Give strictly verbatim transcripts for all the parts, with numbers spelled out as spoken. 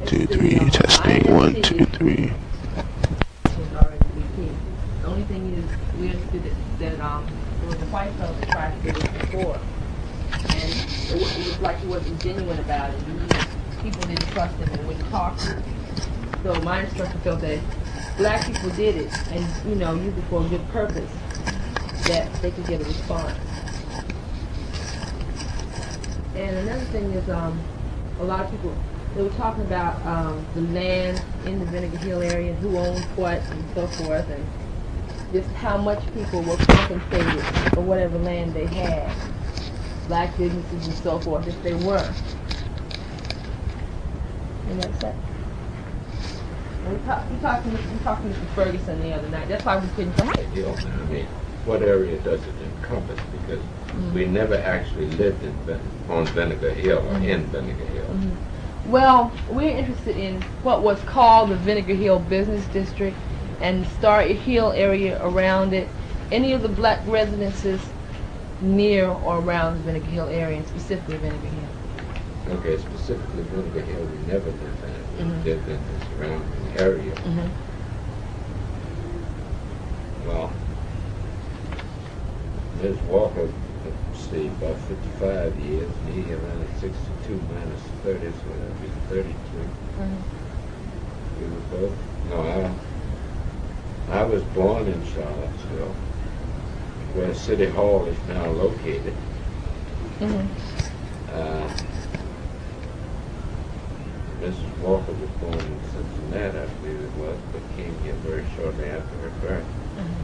two, three, testing, one, two, three. The only thing is, we understood that, that um, there was a white fellow that tried to do it before, and it was, it was like he wasn't genuine about it. He, people didn't trust him and wouldn't talk to him. So my instructor felt that black people did it, and you know, used it for a good purpose, that they could get a response. And another thing is, um, a lot of people, they were talking about um, the land in the Vinegar Hill area, who owned what, and so forth, and just how much people were compensated for whatever land they had, black businesses and so forth, if they were. And that's that. And we talked, we talked to we talked to Mister Ferguson the other night. That's why we couldn't come. I mean, what area does it encompass? Because mm-hmm. we never actually lived in Ven on Vinegar Hill or mm-hmm. in Vinegar Hill. Mm-hmm. Well, we're interested in what was called the Vinegar Hill Business District and Star Hill area around it. Any of the black residences near or around the Vinegar Hill area, and specifically Vinegar Hill. Okay, specifically Vinegar Hill, we never lived in it. We mm-hmm. lived in the surrounding area. Mm-hmm. Well, Miz Walker stayed about fifty-five years, and he around sixty-two minus thirty, so that would be thirty-three. Mm-hmm. We were both, no, I, I was born in Charlottesville, where City Hall is now located. Mm-hmm. uh, Missus Walker was born in Cincinnati, I believe it was, but came here very shortly after her birth. Mm-hmm.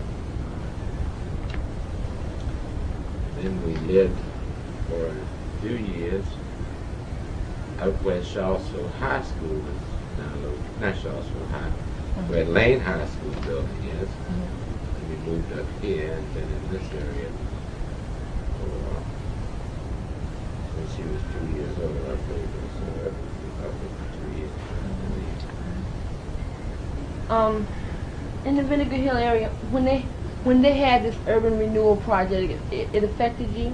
Then we lived for a few years out where Charlottesville High School is now located, not Charlottesville High, mm-hmm. where Lane High School building is. Mm-hmm. And we moved up here and been in this area for, uh, since she was two years old, I believe it was uh, about two years. Mm-hmm. Um, in the Vinegar Hill area, when they When they had this urban renewal project, it, it affected you?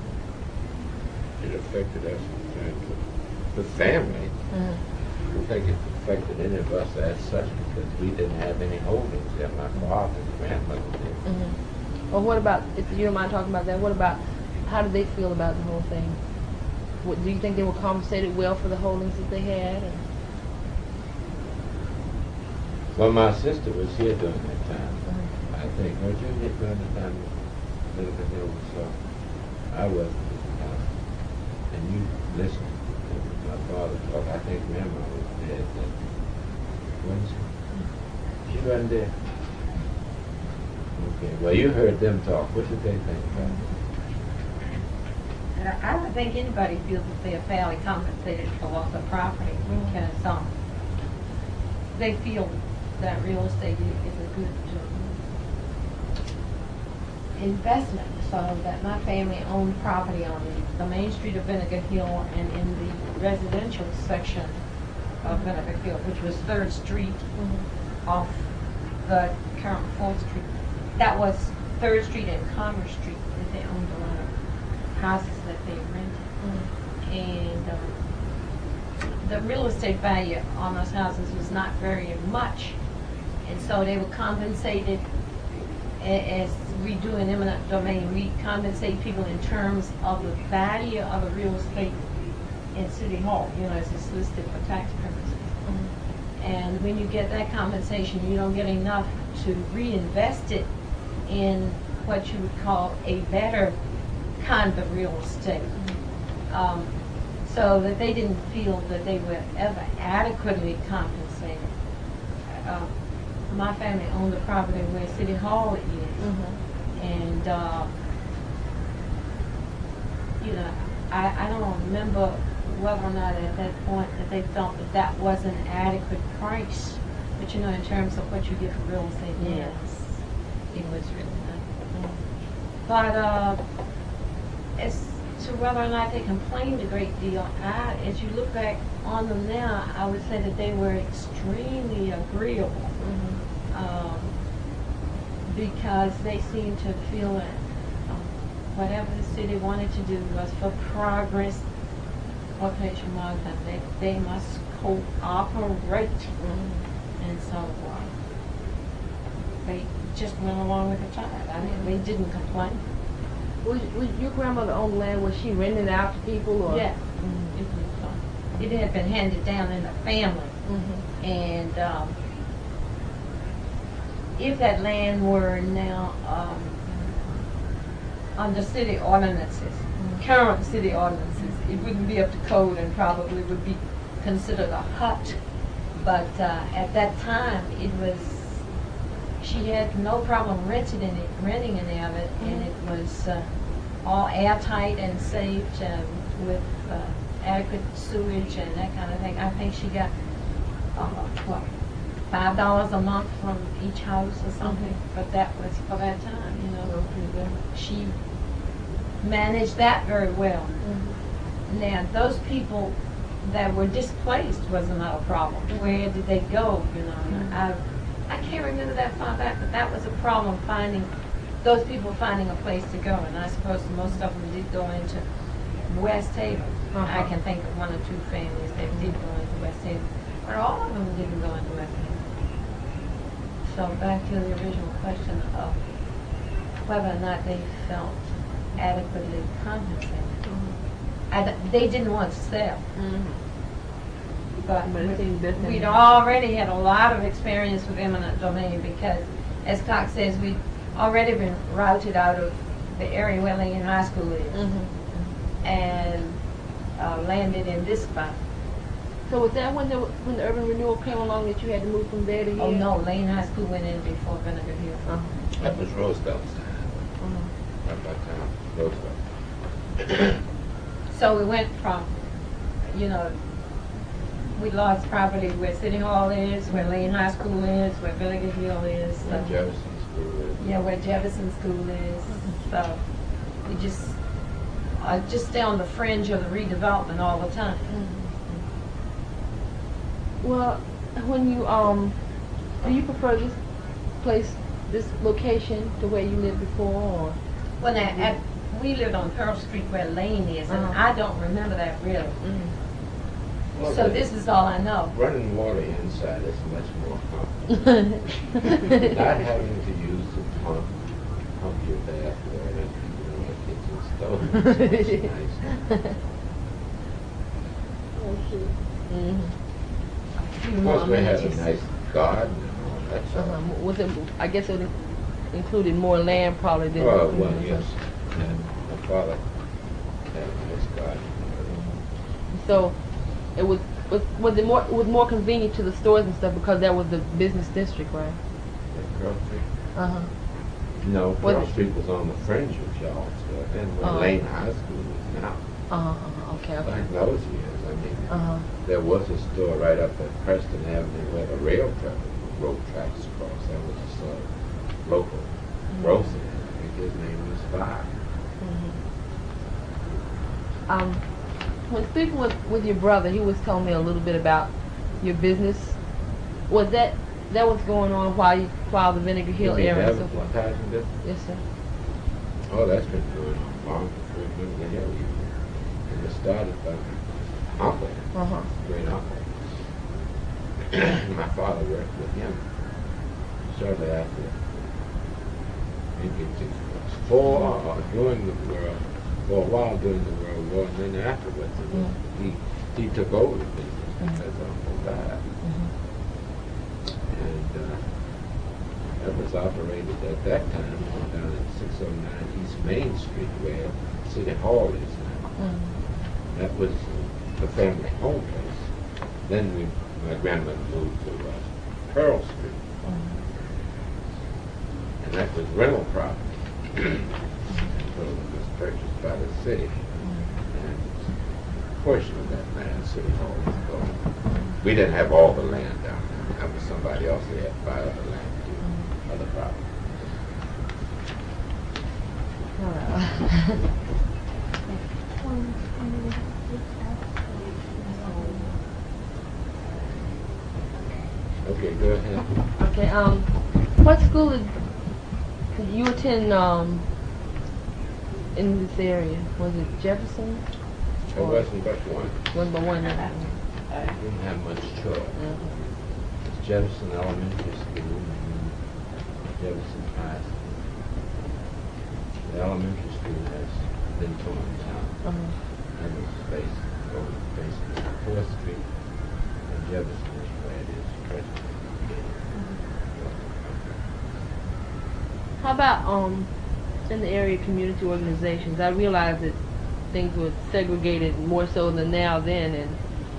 It affected us in terms of the family. Mm-hmm. I don't think it affected any of us as such because we didn't have any holdings there. My father and grandmother did. Mm-hmm. Well, what about, if you don't mind talking about that, what about, how did they feel about the whole thing? What, do you think they were compensated well for the holdings that they had? Or? Well, my sister was here during that time. Mm-hmm. I think, no, you hit during the time Vinegar Hill was so. I wasn't at the time. And you listened to my father talk. I think Grandma was dead then. Wasn't she? She wasn't there. Okay, well, you heard them talk. What did they think about it? I don't think anybody feels that they are fairly compensated for loss of property because um, they feel that real estate is a good uh, investment, so that my family owned property on the, the main street of Vinegar Hill and in the residential section of Vinegar Hill, which was third Street mm-hmm. off the current fourth Street. That was third Street and Commerce Street that they owned a lot of houses that they rented. Mm-hmm. And um, the real estate value on those houses was not very much, and so they were compensated as we do in eminent domain. We compensate people in terms of the value of the real estate in City Hall, you know, as it's listed for tax purposes. Mm-hmm. And when you get that compensation, you don't get enough to reinvest it in what you would call a better kind of real estate. Mm-hmm. um, so that they didn't feel that they were ever adequately compensated. Uh, my family owned the property where City Hall is. Mm-hmm. And, uh, you know, I, I don't remember whether or not at that point that they felt that that was an adequate price. But, you know, in terms of what you get for real estate, yes, it was really not. Mm-hmm. But uh, as to whether or not they complained a great deal, I, as you look back on them now, I would say that they were extremely agreeable. Mm-hmm. Um, because they seemed to feel that um, whatever the city wanted to do was for progress. What page am I on? They, they must cooperate. And so uh, they just went along with the child. I mean, they didn't complain. Was, was your grandmother owned land? Was she renting it out to people, or? Yeah. Mm-hmm. It was, uh, it had been handed down in the family. Mm-hmm. And um, if that land were now um, under city ordinances, mm-hmm. current city ordinances, it wouldn't be up to code and probably would be considered a hut. But uh, at that time, it was, she had no problem renting it, renting any of it, mm-hmm. and it was uh, all airtight and safe um, with uh, adequate sewage and that kind of thing. I think she got, uh, what, five dollars a month from each house or something, mm-hmm. but that was for that time, you know. Mm-hmm. She managed that very well. Mm-hmm. Now, those people that were displaced was another problem. Mm-hmm. Where did they go, you know? Mm-hmm. I, I can't remember that far back, but that was a problem, finding those people finding a place to go. And I suppose most of them did go into West Haven. Uh-huh. I can think of one or two families that did go into West Haven, but all of them didn't go into West Haven. So back to the original question of whether or not they felt adequately compensated. Mm-hmm. I d they didn't want to sell. Mm-hmm. But, but it we'd already had a lot of experience with eminent domain because, as Cox says, we'd already been routed out of the area where Lincoln High School is, mm-hmm. and uh, landed in this spot. So was that when the when the urban renewal came along that you had to move from there to here? Oh no, Lane High School went in before Vinegar Hill. Uh-huh. That was Roosevelt's time. Uh-huh. At that time, Roosevelt. So we went from, you know, we lost property where City Hall is, where Lane High School is, where Vinegar Hill is. So. Where Jefferson School is. Yeah, where Jefferson School is. Mm-hmm. So we just uh, just stay on the fringe of the redevelopment all the time. Mm-hmm. Well, when you um, do you prefer this place, this location, to where you lived before, or? Well, now, at, we lived on Pearl Street where Lane is, and uh-huh. I don't remember that really. Mm-hmm. Well, so this is all I know. Running water inside is much more comfortable. Not having to use the pump, pump your bath water, you know, the kitchen stove. It's nice. Mm-hmm. Of course, we had a nice garden and all that stuff. Uh-huh. Was it? I guess it included more land, probably. Than oh well, mm-hmm. yes. And my father had a nice garden. So, it was was was it more was more convenient to the stores and stuff because that was the business district, right? At Pearl Street. Uh huh. No, Pearl Street was on the fringe of y'all, so and where uh-huh. Lane High School is now. Uh huh. Uh-huh. Okay. Okay. Like those years. I mean, uh-huh. there was a store right up at Preston Avenue where the rail track, road tracks across. That was a sort of local mm-hmm. grocer. I think his name was Five. Mm-hmm. Um, when speaking with, with your brother, he was telling me a little bit about your business. Was that that was going on while you, while the Vinegar Hill area? So business? Yes, sir. Oh, that's been going on long before Vinegar Hill. And it started by uncle, uh-huh. great uncle. My father worked with him shortly after for uh, during the world, for a while during the World War, and then afterwards, mm-hmm. he he took over the business mm-hmm. as uncle died, mm-hmm. and uh, that was operated at that time down at six oh nine East Main Street, where City Hall is now. Mm-hmm. That was the family home place. Then we, my grandmother moved to uh, Pearl Street, mm-hmm. and that was rental property. So it was purchased by the city, mm-hmm. and a portion of that land, City Hall, was gone. Mm-hmm. We didn't have all the land down there. That was somebody else who had buy other land to do mm-hmm. other property. Okay, go ahead. Okay, um, what school did you attend um, in this area? Was it Jefferson? It wasn't but one. Wasn't but one. Okay. We didn't have much choice. Mhm. It's Jefferson Elementary School and Jefferson High School. The elementary school has been torn down. Uh-huh. And it's facing, over facing Fourth Street, and Jefferson is where it is presently. How about um in the area community organizations? I realize that things were segregated more so than now then, and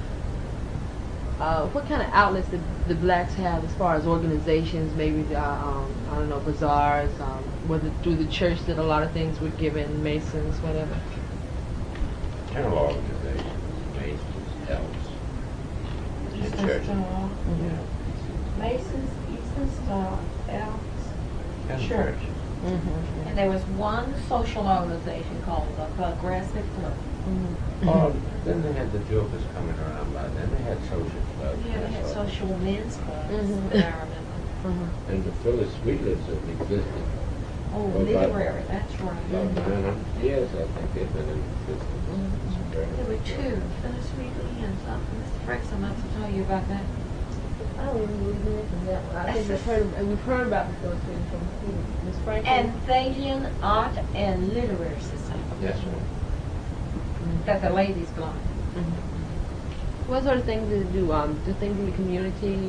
uh, what kind of outlets did the blacks have as far as organizations? Maybe the, uh, um, I don't know, bazaars. Um, was it through the church that a lot of things were given? Masons, whatever. General organizations, Masons, Elks, and Eastern churches. Star, Yeah. Masons, Eastern Star, Elks, And Church. Mm-hmm. And there was one social organization called the Progressive Club. Mm-hmm. Oh, then they had the jokers coming around by then. They had social clubs. Yeah, they had that's all. social men's clubs, Mhm. that I remember. Mm-hmm. And the Phyllis Sweetlets have existed Oh, Well, but- literary, that's about right. nine hundred years, I think they've been in existence. It's very- There were two, Phyllis Wheatley and something. Mister Franks, I must have told you about that. I don't even believe in from that one. I think we've heard, and we've heard about the Philippines from Miss Franklin. And Thalian Art and Literary Society, Yes, ma'am. that the ladies belong. Mm-hmm. What sort of things did they do? Um, do things in the community?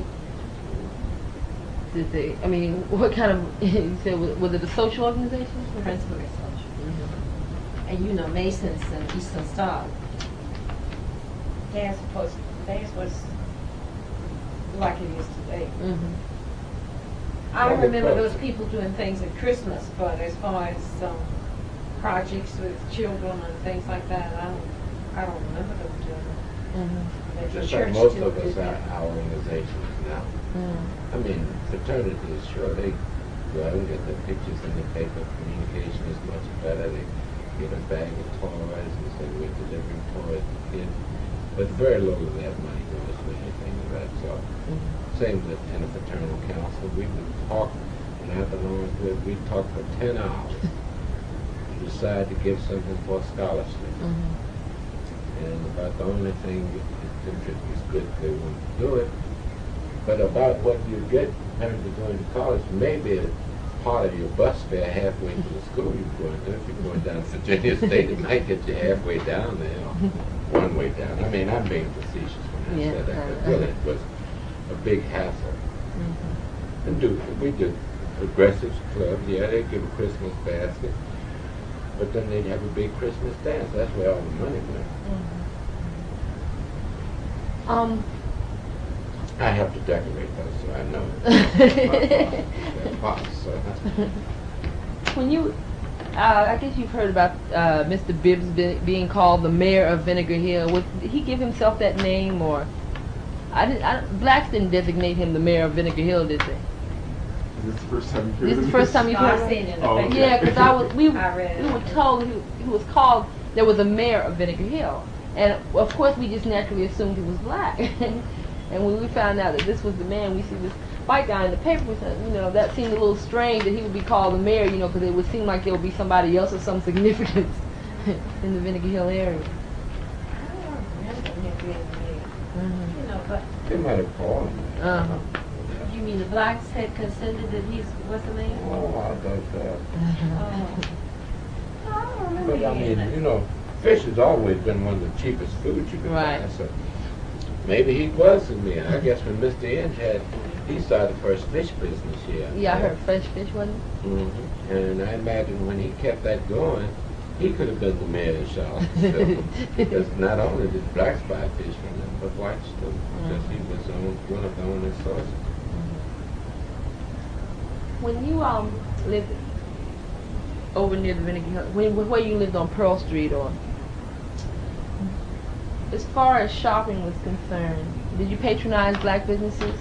Did they? I mean, what kind of? You said was, was it a social organization? Principally social. Mm-hmm. And you know, Masons and Eastern Star. Theirs was, theirs was like it is today. Mm-hmm. I Well, remember because- those people doing things at Christmas, but as far as um, projects with children and things like that, I don't, I don't remember them doing it. Mm-hmm. But the Just church like most still of us did are that. our organizations now. Mm-hmm. I mean, fraternities, sure, they go out and get their pictures in the paper. Communication is much better. They get a bag of toys and say we're delivering toys to kids. But very little of that money goes to anything of that sort. Same with in a fraternal council. We would talk, and I belong to it, we'd talk for ten hours to decide to give something for a scholarship. Mm-hmm. And about the only thing that contributes good if they want to do it. But about what you get in terms of going to college, maybe a part of your bus fare halfway to the school you're going to. If you're going down to Virginia State, it might get you halfway down there, or one way down. I mean, I'm being facetious when I Yeah, said that, uh, but really it was a big hassle. Mm-hmm. And do we did Progressive Club, yeah, they'd give a Christmas basket, but then they'd have a big Christmas dance. That's where all the money went. Um. I have to decorate those, so I know. That's boss, so. When you, uh, I guess you've heard about uh, Mister Bibbs be, being called the mayor of Vinegar Hill. Was, did he give himself that name, or I did, I, blacks didn't designate him the mayor of Vinegar Hill, did they? Is this the first time you heard This is of the first time you've No, heard I've of seen it? it in the Oh, paper. okay. Yeah, because I was we I read it. we were told he, he was called. There was a mayor of Vinegar Hill, and of course we just naturally assumed he was black. And when we found out that this was the man, we see this white guy in the paper. We said, you know, that seemed a little strange that he would be called the mayor, you know, because it would seem like there would be somebody else of some significance in the Vinegar Hill area. I don't remember him being mayor, you know, but They might have called him. Uh-huh. you mean the blacks had consented that he's, what's the name? Oh, I thought that. Oh. No, I don't remember But I hearing mean, that. you know, fish has always been one of the cheapest foods you can Right. buy. So maybe he was in there. I guess when Mister Inge had, he started the first fish business here. Yeah, I heard fresh fish, wasn't hmm And I imagine when he kept that going, he could have been the mayor of Charlottesville. Because not only did blacks buy fish from him, but whites too. Because he was on, one of the only sources. When you um lived over near the Vinegar Hill, when, where you lived on Pearl Street, or as far as shopping was concerned, did you patronize black businesses?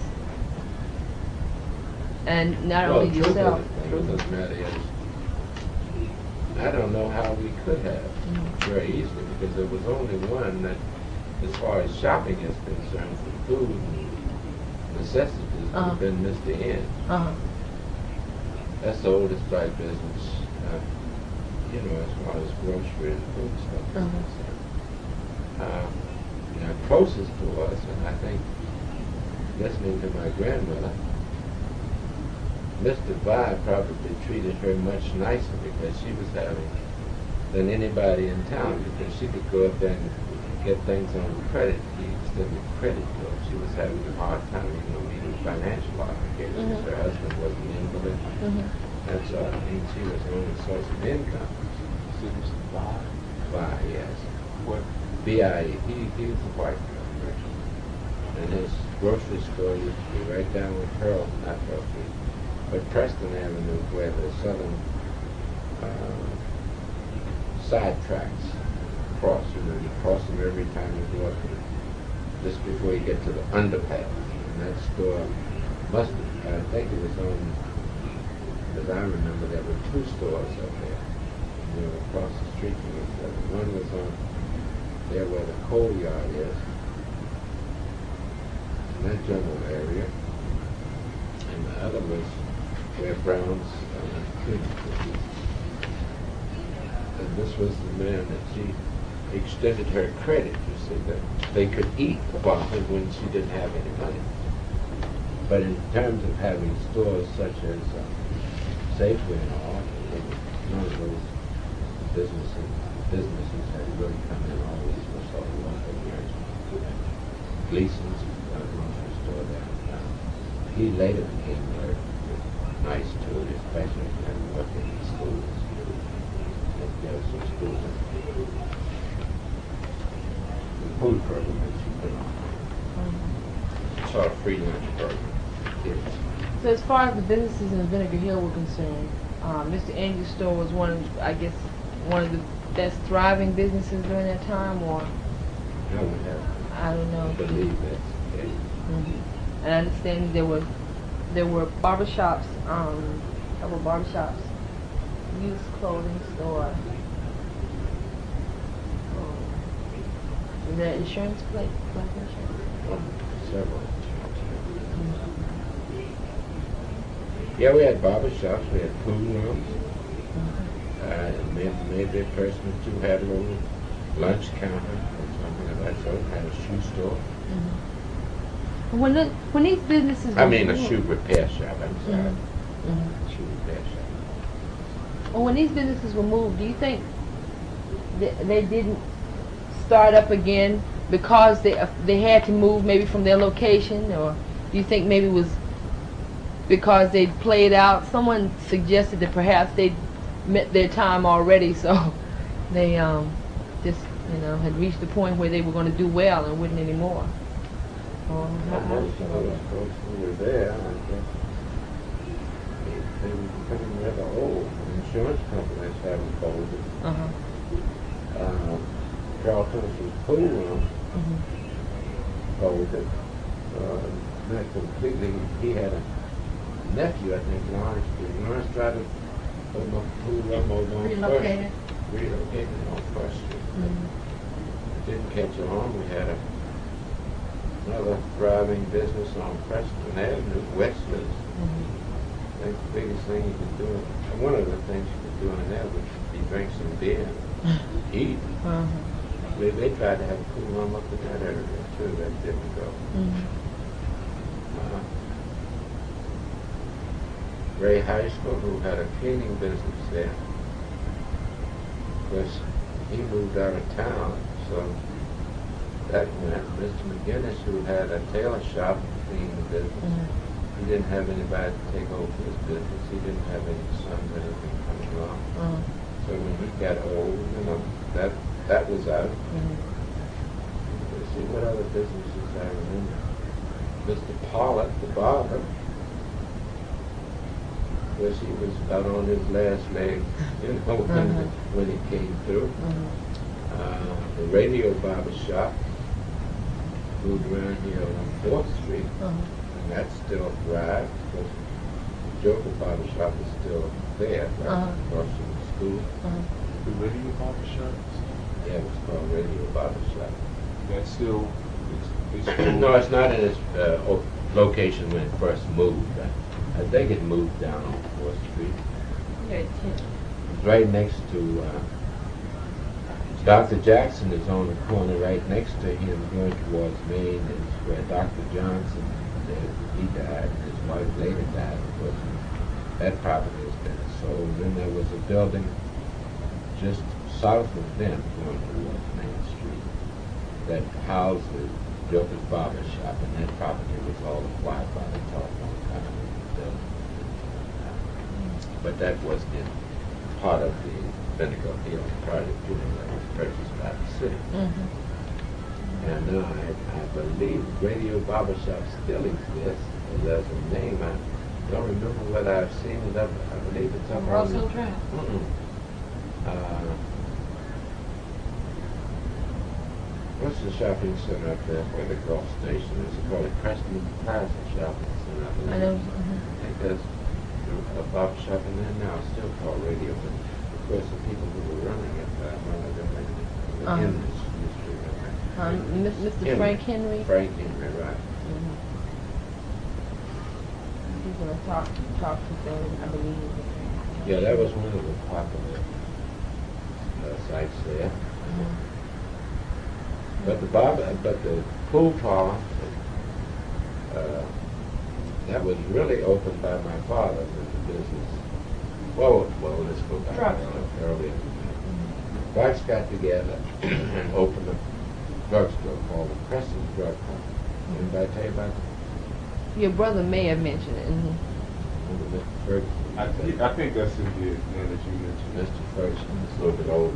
And not Well, only truth of yourself. the- truth of the matter is, I don't know how we could have very easily, because there was only one that, as far as shopping is concerned, for food and necessities, would Uh-huh. have been Mister N. Uh-huh. That's the oldest black business, uh, you know, as far as grocery and food stuff is Uh-huh. concerned. Uh, you know, closest to us, and I think listening to my grandmother, Mister Vi probably treated her much nicer because she was having than anybody in town, because she could go up there and get things on credit. He extended credit to her. She was having a hard time, you know, meeting financial obligations. Mhm. Her husband was an invalid. Mhm. That's all. I mean, she was the only source of income. Mister Vi. Vi, yes. What? B I E. He, he was a white merchant. And his grocery store used to be right down with Pearl, not Pearl Street, but Preston Avenue, where the southern uh, side tracks cross. You know, you cross them every time you go up to the, just before you get to the underpass. And that store must have, I think it was on, as I remember, there were two stores up there, you know, across the street from each other. One was on there where the coal yard is, in that general area, and the other was where Brown's uh, clinic was. And this was the man that she extended her credit, you see, that they could eat while when she didn't have any money. But in terms of having stores such as uh, Safeway and all, none of those businesses businesses had really come in. Always was all local merchants. Gleason's uh, grocery store downtown. He later became very nice to it, especially when he worked in the schools. There was some schools in the food program that she put on. Mhm. Sort of free lunch program. Kids. So as far as the businesses in Vinegar Hill were concerned, uh, Mister Andrews' store was one of, I guess, one of the best thriving businesses during that time, or No one has I don't know. to believe that's the case. Mhm. And I understand there were there were barbershops, um, a couple of barbershops, used clothing store. Um, is there insurance plate? Life insurance? Um, several. Yeah, we had barber shops, we had pool rooms. Uh, and maybe, maybe a person or two had a little lunch counter or something of that sort, had a shoe store. Mm-hmm. When the, when these businesses I were mean, a moved- shoe repair shop, I'm sorry. Mhm. Mhm. Shoe repair shop. Well, when these businesses were moved, do you think they, they didn't start up again because they uh, they had to move maybe from their location, or do you think maybe it was because they'd played out? Someone suggested that perhaps they'd met their time already, so they um, just you know had reached the point where they were going to do well and wouldn't anymore. Or how- how do you Most feel of about those that? folks who were there, I guess, they were becoming rather old. The insurance companies haven't folded. Uh-huh. Uh, Carl Thompson's pool room Mhm. folded. Uh, not completely. He had a nephew, I think, Lawrence. Did Lawrence tried to put him up a pool room over on Relocated. First. Relocated on First Street. Mhm. Didn't catch on. We had a, another thriving business on Preston Avenue, Westley's. Mhm. I think the biggest thing you could do, and one of the things you could do in there would be drink some beer, eat. Uh-huh. They, they tried to have a pool room up in that area too. That didn't go. Mhm. Uh, Ray High School, who had a cleaning business there, was he moved out of town, so that went. Mister McGinnis, who had a tailor shop, cleaning business. Mhm. He didn't have anybody to take over his business. He didn't have any sons or anything coming along. Uh-huh. So when he got old, you know, that that was out. Mhm. Let's see what other businesses I remember. Mister Pollock, the barber, was he was about on his last leg, you know, when, Uh-huh. when he came through. Mhm. Uh, the radio barber shop moved around here on Fourth Street. Uh-huh. And that's still thrived, because Joker Barber Shop is still there, right Uh-huh. across from the school. Uh-huh. The radio barber shops, Yeah, it's called Radio Barber Shop. that's still, it's, it's still. No, it's not in its uh, o- location when it first moved. I, I think it moved down on Fourth Street. Okay, ten. It's right next to uh, Doctor Jackson is on the corner right next to him going towards Maine, is where Doctor Johnson lived. He died, and his wife later died. Of course, that property has been sold. Then there was a building just south of them going towards Main Street that housed the Gilbert Barber Shop, and that property was all acquired by the telephone company building. But that wasn't in part of the Vinegar Hill project, you know, that was purchased by the city. Mhm. And uh, I, I believe Radio Barber Shop still exists. There's a name, I don't remember whether I've seen it up, I believe it's up on Russell the- Drive. Mm-mm. Uh, what's the shopping center up there where the Gulf Station is? It's called Preston Plaza Shopping Center. I believe. know. I mhm. think there's a barber shop in there now, it's still called Radio, but of course the people who were running it, uh, one of them were Uh-huh. in this industry. Um, Mis- Mister Henry. Frank Henry. Frank Henry, right. Mhm. He's gonna talk, talk to them, I believe. Yeah, that was one of the popular uh, sites there. Mhm. But the barber, but the pool parlor, uh, that was really opened by my father in the business. Well, well, let's go back Drugstore. earlier. Blacks got together and opened a drugstore called the Preston's Drug Company. Did I tell you about that? Your brother may have mentioned it. mhm. Remember Mister Ferguson? I, th- I think that's in the one that you mentioned. Mister Ferguson is a little bit older.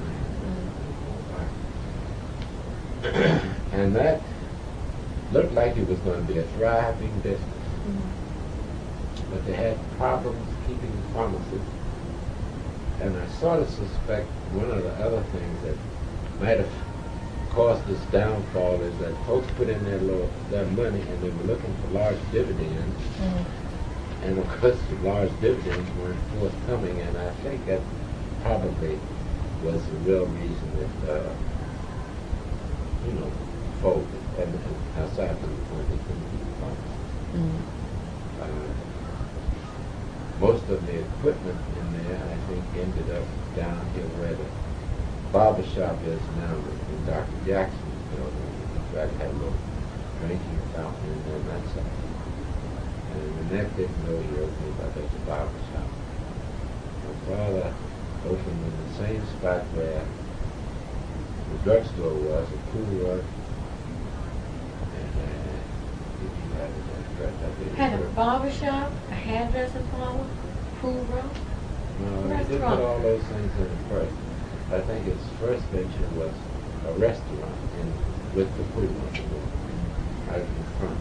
And that looked like it was going to be a thriving business. But they had problems keeping the promises. And I sort of suspect one of the other things that might have caused this downfall is that folks put in their little, their money and they were looking for large dividends. Mhm. And of course, the large dividends weren't forthcoming, and I think that probably was the real reason that, uh, you know, folded. And, and aside from the point they couldn't keep the promises. Mhm. Uh, most of the equipment in there, I think, ended up down here where the barber shop is now in Doctor Jackson's building. In fact, had a little drinking fountain in there on that side. And the neck didn't know he opened up as a barber shop. My father opened in the same spot where the drugstore was, a pool rug. And uh, if you had it, that's correct, I did. Had a barber shop, a hairdresser parlor, pool room. No, he did put Restaurant. all those things in first. I think his first venture was a restaurant in, with the pool room out in front.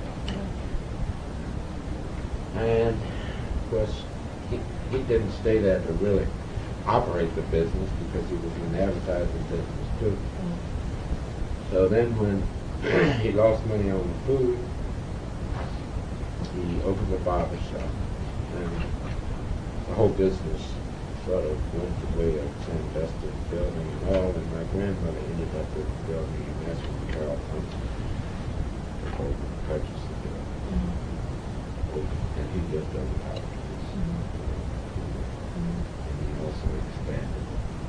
And of course, he, he didn't stay there to really operate the business because he was in the advertising business too. So then when he lost money on the food, he opened a barber shop. And the whole business sort of went the way of Sam Dustin's building and all, and my grandmother ended up with the building, and that's when Carol Thompson opened, purchased the building. And he lived on the house. And he also expanded.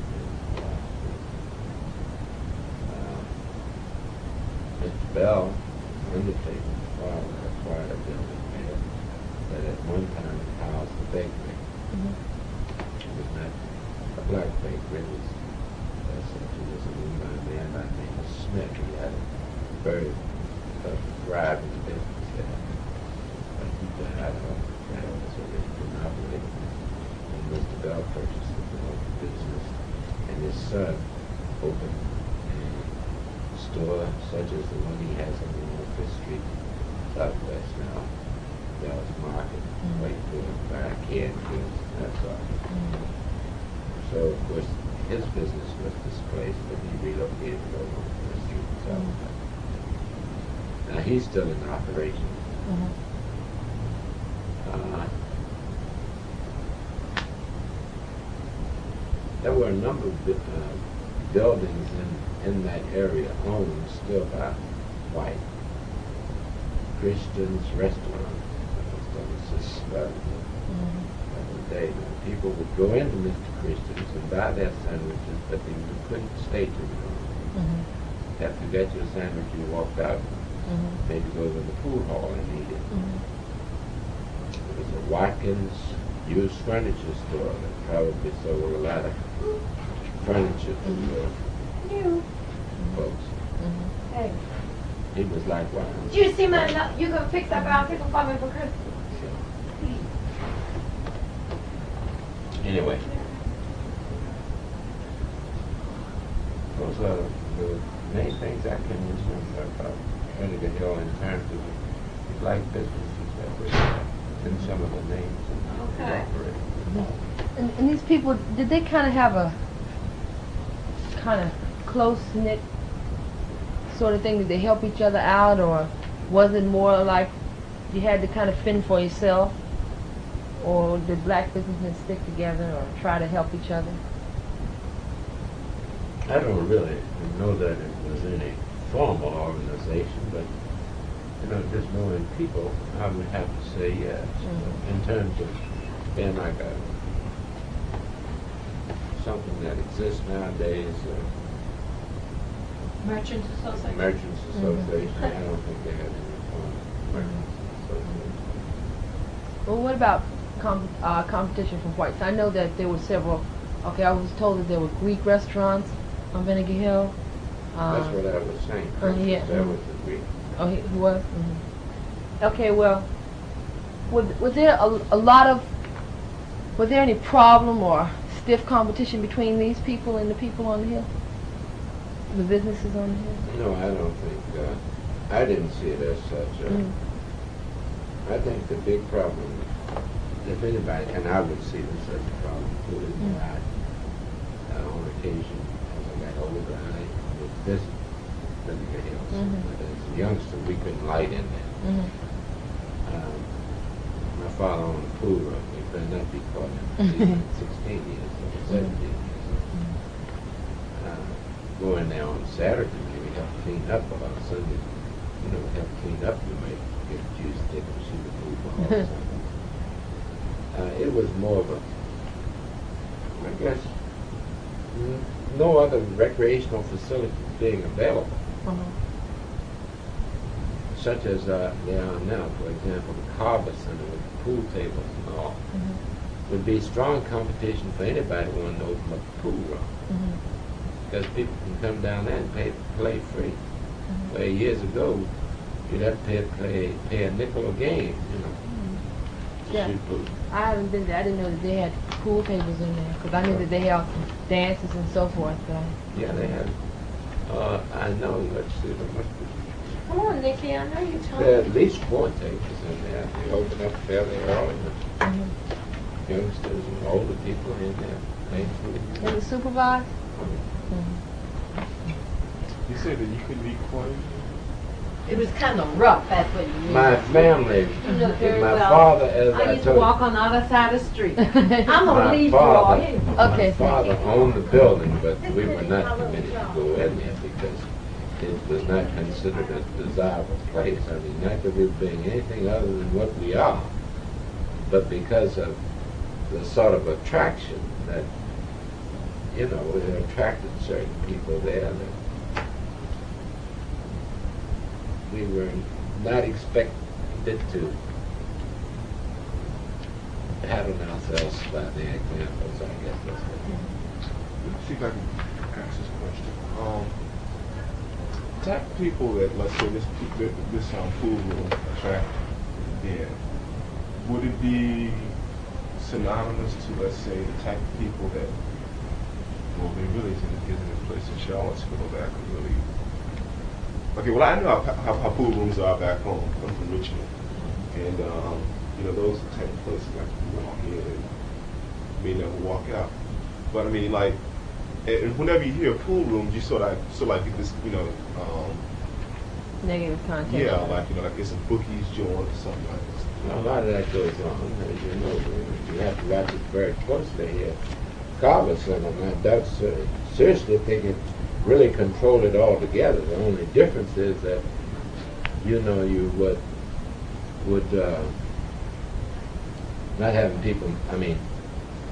Uh, Mister Bell, undertaker, father, acquired a building there that at one time housed the bakery. It was not a black bakery, it was, uh, it was a woman by a man by the name of Smith. He had a very uh, thriving business there. But he died of family, so they couldn't operate. And Mister Bell purchased the the business, and his son opened a store such as the one he has on Fifth Street, Southwest now. Bell's Market, where you go and buy canned goods, that sort of thing. So, of course, his business was displaced, but he relocated over on Fifth Street in Southwest. Now, he's still in operation. Mhm. Uh, there were a number of bu- uh, buildings in, in that area owned still by white. Christian's Restaurant, that was done since, uh, Mhm. that was day, people would go into Mister Christian's and buy their sandwiches, but they couldn't stay too long. Mm-hmm. After you got your sandwich, you walked out, Mm-hmm. maybe go to the pool hall and eat it. Mm-hmm. It was a Watkins used furniture store that probably sold a lot of furniture to Mm-hmm. the You, folks. Mm-hmm. hey, He was like, wow. did you see my, no- you gonna fix that brown pickle for me for Christmas? Anyway, those are the main things I can remember about Vinegar Hill in terms of the black businesses that were in some of the names and Okay. operated. And, and these people, did they kind of have a kind of close-knit sort of thing? Did they help each other out, or was it more like you had to kind of fend for yourself? Or did black businessmen stick together or try to help each other? I don't really know that it was any formal organization, but you know, just knowing people, I would have to say yes. Mhm. In terms of being like a something that exists nowadays, uh, Merchants Association. Merchants Mhm. Association, I don't think they had any form of Merchants Association. Well, what about com- uh, competition from whites? I know that there were several. Okay, I was told that there were Greek restaurants on Vinegar Hill. Uh, That's what I was saying. uh, yeah. That was the Greek. Oh, he he was? Mm-hmm. Okay, well, was, was there a, a lot of, was there any problem or stiff competition between these people and the people on the hill? The businesses on the hill? No, I don't think, uh, I didn't see it as such. Uh, Mm. I think the big problem, if anybody, and I would see this as a problem too, is Mm. that I, uh, on occasion, as I got older, I would visit Vinegar Hills. Mhm. But as a youngster, we couldn't light in there. Mm-hmm. Um, my father owned a pool room. We could not be caught in sixteen years or seventeen years. Uh, going there on Saturday, we help clean up, or on Sunday, you know, help clean up. You might get a juice stick or shoot a pool ball or something. Uh, it was more of a, I guess, n- no other recreational facilities being available, Uh-huh. such as uh, they are now. For example, the Carver Center with the pool tables and all Mm-hmm. would be strong competition for anybody who wanted to open up a pool room, Mm-hmm. because people can come down there and pay play free. Mm-hmm. Where years ago, you'd have to pay, play, pay a nickel a game, you know, to Yeah. shoot pool. I haven't been there. I didn't know that they had pool tables in there, because I knew that they held dances and so forth. But I, Yeah, they have. Uh, I know. Let's see. There must be. Come on, Nikki, I know you told There are me. at least four tables in there. They open up fairly early. Mhm. Youngsters and older people in there playing pool. Was it supervised? Mm-hmm. You said that you couldn't be quiet. It was kind of rough, that's what you mean. My family, You know very my well. father, as I, I used to told you, walk on the other side of the street. I'm gonna my leave you all father, in. Okay. my father owned the building, but we were not permitted to go in there because it was not considered a desirable place. I mean, not that we were being anything other than what we are, but because of the sort of attraction that, you know, it attracted certain people there that we were not expected to pattern ourselves by the examples, I guess that's what. Let's see if I can ask this question. Um, type of people that, let's say, this this, this um, pool will attract there, would it be synonymous to, let's say, the type of people that, well, there really isn't, isn't a place in Charlottesville that could really. Okay, well, I know how, how, how pool rooms are back home. I'm from Richmond, and um, you know, those are the type of places like you walk in and may never walk out. But I mean, like, and whenever you hear pool rooms, you sort of sort of like this, you know, um, Negative content. yeah, like you know, like it's a bookies joint or something like this. Now, a lot of that goes on, as you know, you have to watch it very closely here. Carver Center, I doubt ser- seriously if they can really control it all together. The only difference is that, you know, you would, would uh, not having people, I mean,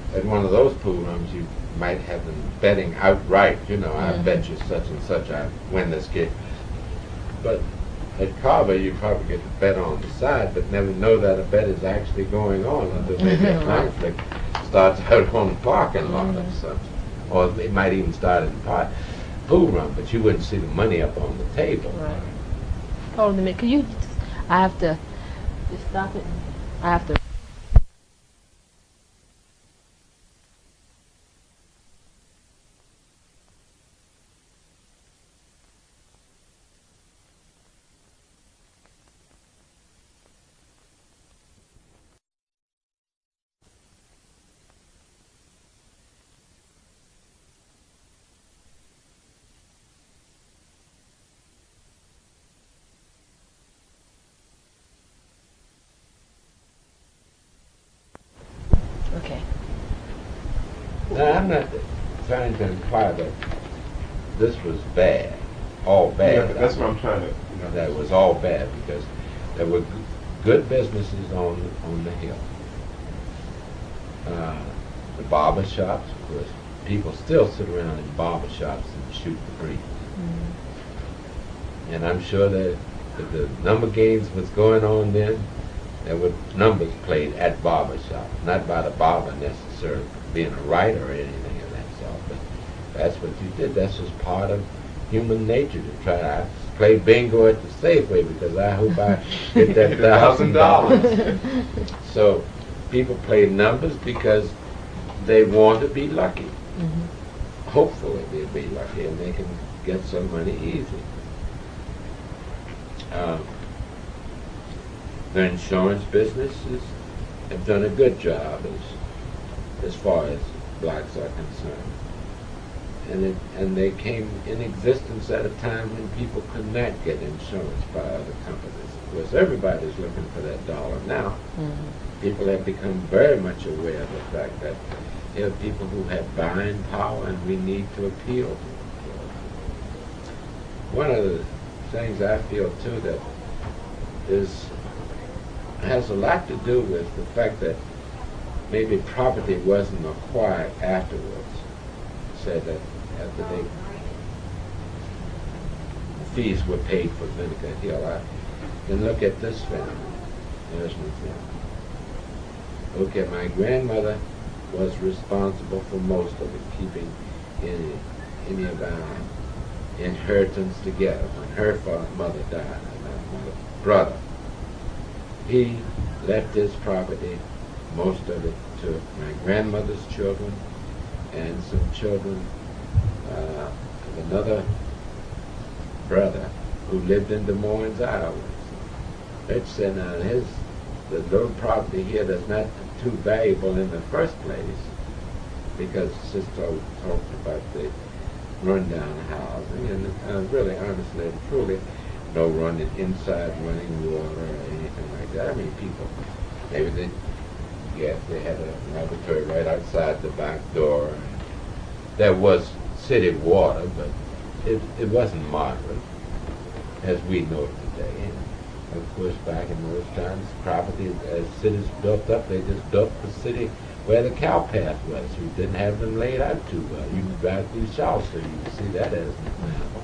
at one of those pool rooms, you might have them betting outright. You know, I Mhm. bet you such and such I win this game. But at Carver, you probably get to bet on the side, but never know that a bet is actually going on until maybe a conflict starts out on the parking lot or something. Or it might even start in the pot pool room, but you wouldn't see the money up on the table. Right. Hold on a minute. Could you? Just, I have to. Just stop it. I have to. Okay. Now, I'm not trying to imply that this was bad, all Yeah, bad. that's what I'm trying to, you know. That was all bad because there were g- good businesses on on the hill. Uh, the barber shops, of course, people still sit around in barber shops and shoot the breeze. And I'm sure that if the number games was going on then, there were numbers played at barber shops, not by the barber necessarily being a writer or anything of that sort, but that's what you did. That's just part of human nature to try to play bingo at the Safeway because I hope I get that thousand dollars. So people play numbers because they want to be lucky. Mm-hmm. Hopefully they'll be lucky and they can get some money easy. Um, the insurance businesses have done a good job as as far as blacks are concerned. And it, and they came in existence at a time when people could not get insurance by other companies. Of course, everybody's looking for that dollar now. Mm-hmm. People have become very much aware of the fact that there are people who have buying power and we need to appeal to them. One of the things I feel too that is has a lot to do with the fact that maybe property wasn't acquired afterwards. Said that after they fees were paid for Vinegar Hill. I can look at this family. There's my family. Okay, my grandmother was responsible for most of it, keeping any any of our inheritance together. When her father, mother died, my mother, brother, he left his property, most of it, to my grandmother's children and some children uh, of another brother who lived in Des Moines, Iowa. Rich said, now his the little property here that's not too valuable in the first place, because Sis told, talked about the rundown housing, and uh, really, honestly and truly, no running inside running water or anything like that. I mean, people, maybe they, yeah, they had a laboratory right outside the back door. There was city water, but it, it wasn't modern as we know it today. And of course, back in those times, property, as cities built up, they just built the city where the cow path was. You didn't have them laid out too well. You could drive through Charleston, you can see that as an example.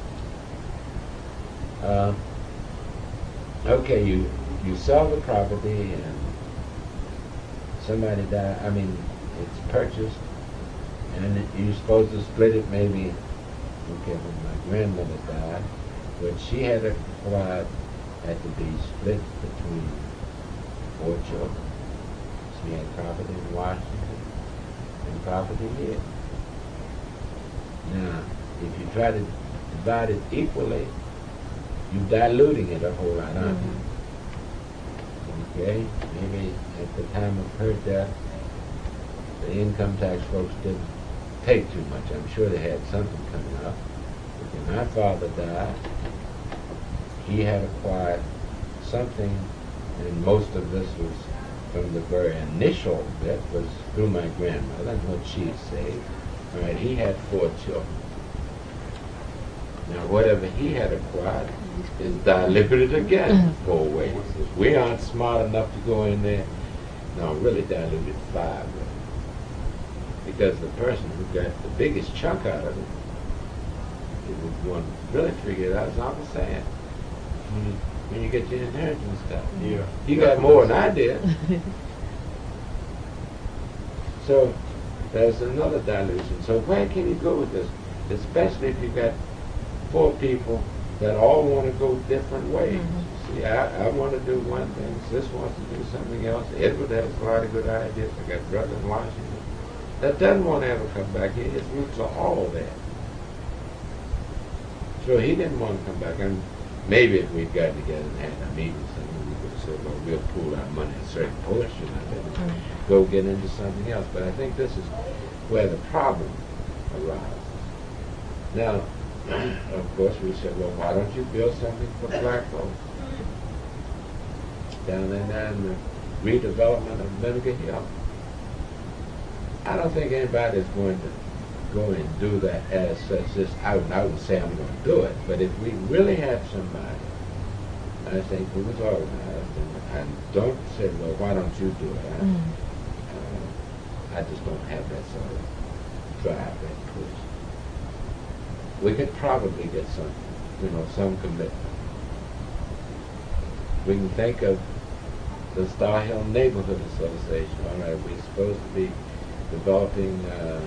Uh, okay, you you sell the property and somebody died. I mean, it's purchased, and it, you're supposed to split it. Maybe, okay, when my grandmother died, what she had acquired had to be split between four children. She had property in Washington and property here. Now, if you try to divide it equally, you're diluting it a whole lot, aren't you? Okay? Maybe at the time of her death, the income tax folks didn't take too much. I'm sure they had something coming up. But when my father died, he had acquired something, and most of this was from the very initial bit was through my grandmother and what she saved. All right, he had four children. Now, whatever he had acquired is diluted again four ways. If we aren't smart enough to go in there, no, really diluted five ways. because the person who got the biggest chunk out of it, it was one really figured it out, is Uncle Sam. When you, when you get your inheritance stuff. Yeah. He got more than I did. So there's another dilution. So where can you go with this? Especially if you got four people that all want to go different ways. Mhm. See, I, I want to do one thing. Sis wants to do something else. Edward has a lot of good ideas. I got brother in Washington that doesn't want to ever come back here. His roots are all there. So he didn't want to come back. And maybe if we'd got together and had a meeting, something, we could have said, well, we'll pool our money a certain portion of it and Mhm. go get into something else. But I think this is where the problem arises. Now, of course, we said, well, why don't you build something for black folks? Down there now in the redevelopment of Vinegar Hill. I don't think anybody's going to go and do that as such, just out and out and say I'm going to do it. But if we really had somebody, I think who was organized, and, and don't say, well, why don't you do it? I, Mhm. uh, I just don't have that sort of drive, that push. We could probably get some, you know, some commitment. We can think of the Star Hill Neighborhood Association. All right, we're supposed to be developing, uh,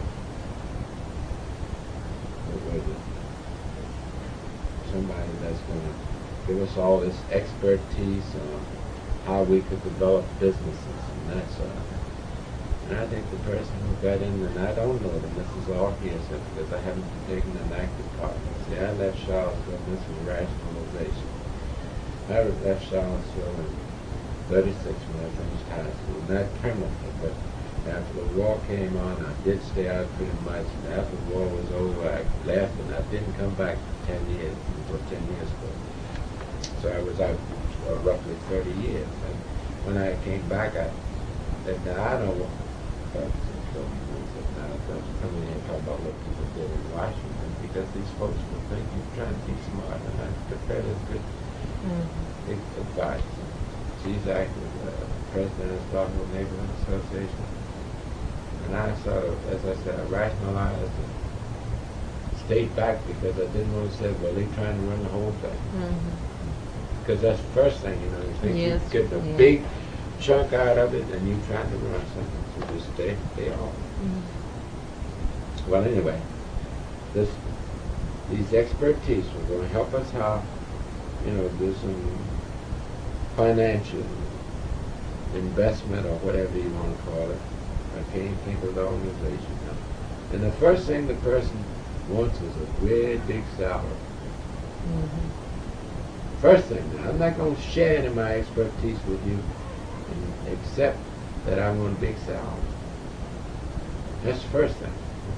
what was it? Somebody that's going to give us all this expertise on how we could develop businesses and that sort of thing. And I think the person who got in, and I don't know them, this is all hearsay because I haven't taken an active part. See, I left Charlottesville, and this was rationalization. I left Charlottesville in thirty-six when I finished high school, not permanently, but after the war came on, I did stay out pretty much, and after the war was over, I left, and I didn't come back for ten years, until ten years ago. So I was out for roughly thirty years, and when I came back, I said, now I know what folks and so I said, now don't you come in here and talk about what people did in Washington, because these folks will think you're trying to be smart, and I took that as good Mhm. advice. She's actually the president of the Star Hill Neighborhood Association. And I sort of, as I said, I rationalized and stayed back because I didn't want to say, well, they're trying to run the whole thing. Mhm. Because that's the first thing, you know, you think Yes, you get a yeah. big chunk out of it and you're trying to run something. So just stay, stay off. Mhm. Well, anyway, this, these expertise are going to help us how, you know, do some financial investment or whatever you want to call it. I can't think of the organization now. And the first thing the person wants is a really big salary. Mhm. First thing, now, I'm not going to share any of my expertise with you and except that I want a big salary. That's the first thing.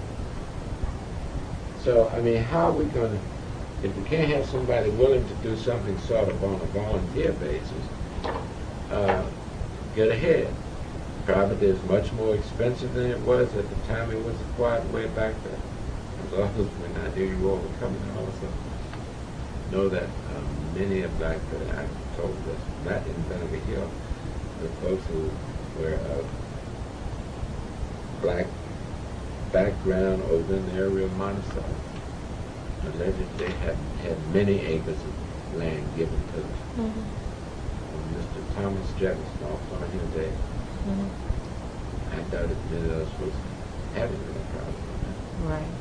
So, I mean, how are we going to, if we can't have somebody willing to do something sort of on a volunteer basis, uh, get ahead. Probably is much more expensive than it was at the time it was acquired way back then. As long as when I knew you all were coming, I also know that um, many of like uh, I told this, not in Vinegar Hill, the folks who were of black background over in the area of Monticello, allegedly they had had many acres of land given to them. Mhm. And Mister Thomas Jefferson off on Hill Day. Mhm. I doubt if many of us was having any problem with that. Right.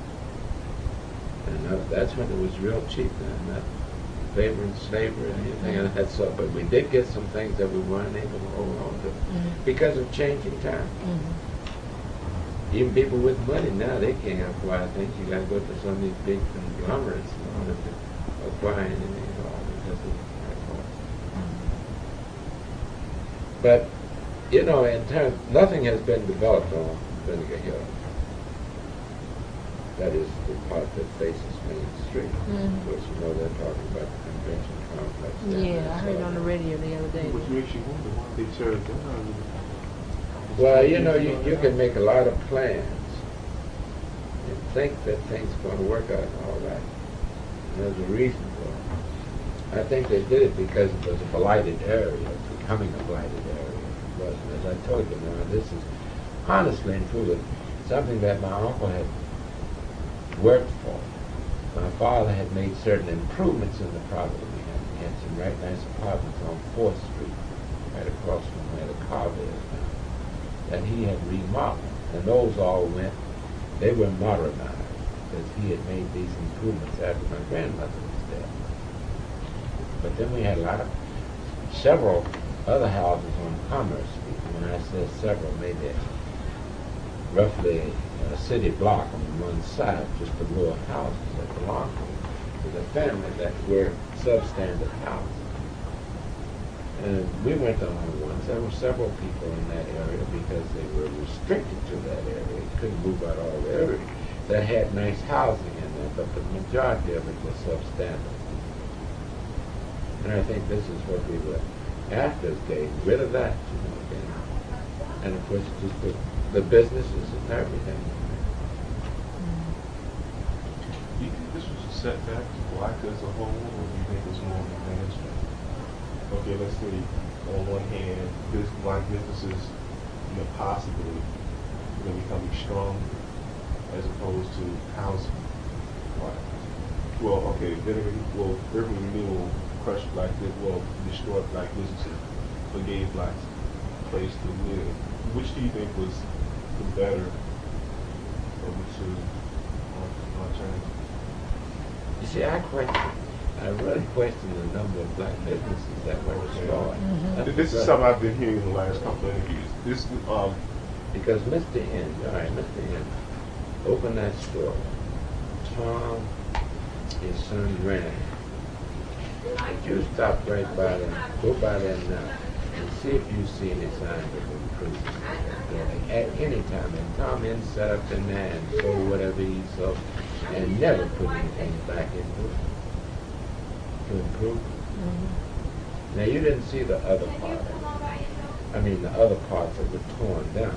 And uh, that's when it was real cheap then, not favoring slavery or anything of that sort. But we did get some things that we weren't able to hold on to Mhm. because of changing time. Mhm. Even people with money now, they can't acquire things. You got to go to some of these big conglomerates in order to acquire anything at all because of that cost. But, you know, in terms, nothing has been developed on Vinegar Hill. That is the part that faces Main Street. Mhm. Of course, you know they're talking about the convention complex. down there, Yeah, I heard so- on the radio the other day. Which makes you wonder why they tear it down. Well, you know, you, you can make a lot of plans and think that things are going to work out all right. And there's a reason for it. I think they did it because it was a blighted area, becoming a blighted area. It wasn't. As I told you, now, this is honestly and truly, something that my uncle had worked for. My father had made certain improvements in the property. We had, we had some right nice apartments on fourth street, right across from where the carver is now, that he had remodeled. And those all went, they were modernized, because he had made these improvements after my grandmother was dead. But then we had a lot of, several other houses on Commerce Street. When I say several, maybe roughly a city block on one side, just the little houses that belonged to the family that were substandard houses. And we went to only ones. There were several people in that area because they were restricted to that area. They couldn't move out all the area. That had nice housing in there, but the majority of it was substandard. And I think this is what we were after, getting rid of that, you know, again. And of course, just the, the businesses and everything. Do you think this was a setback to black as a whole, or do you think it was more of a management? Okay, let's say on one hand, this black businesses, you know, possibly going to become strong as opposed to housing. Right. Well, okay, then again, well, urban renewal crushed black, well, destroyed black businesses, but gave blacks a place to live. Which do you think was the better of the two alternatives? You see, I question, I really question the number of black businesses that were destroyed. Mm-hmm. This is something I've been hearing in the last couple of interviews. This, um, because Mister N, all right, Mister N opened that store. Tom, his son ran it. You stop right by there, go by there now, and see if you see any signs of improvement at any time. And Tom N set up in there and sold whatever he sold, and never put anything back into it to improve. Mm-hmm. Now you didn't see the other part of it. I mean the other parts that were torn down.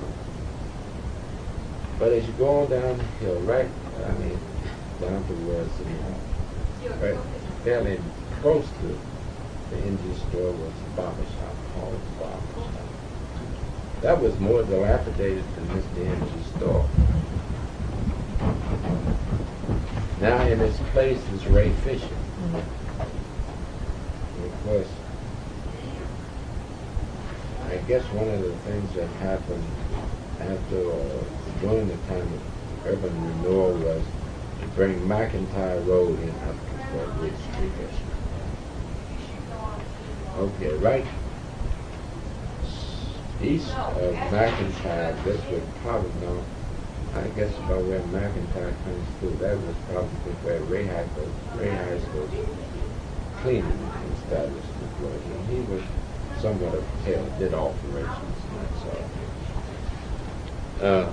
But as you go on down the hill, right, I mean, down towards the, right, fairly close to the Indian store was the barber shop, Paul's barber shop. That was more dilapidated than Mister N's store. Now in its place is Ray Fisher. Mm-hmm. Of course, I guess one of the things that happened after or during the time of urban renewal was to bring McIntyre Road in up to Fort Ridge Street. Okay, right east of McIntyre, this would probably know, I guess about where McIntyre comes through, that was probably where Ray High was, Ray High was cleaning established employee. And he was somewhat of a tailor, did alterations and that sort of thing. Uh,